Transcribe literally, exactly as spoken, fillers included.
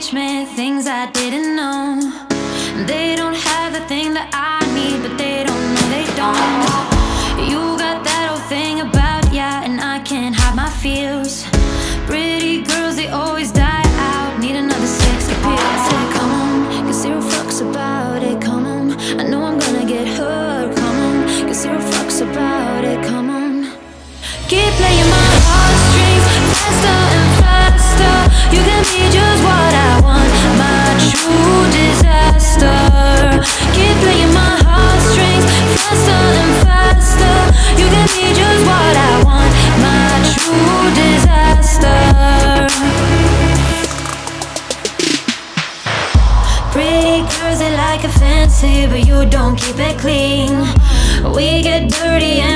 teach me things I didn't know. They don't have the thing that I need, but they don't know they don't. You got that old thing about ya, and I can't hide my feels. Pretty girls, they always die out, need another sex appeal. I said come on, cause zero fucks about it, come on. I know I'm gonna get hurt, come on, cause zero fucks about it, come on. Keep playing my heartstrings, faster and faster. You can be just what I want, my true disaster. Keep playing my heartstrings, faster and faster. You can be just what I want, my true disaster. Pretty girls, they like it fancy, but you don't keep it clean. We get dirty and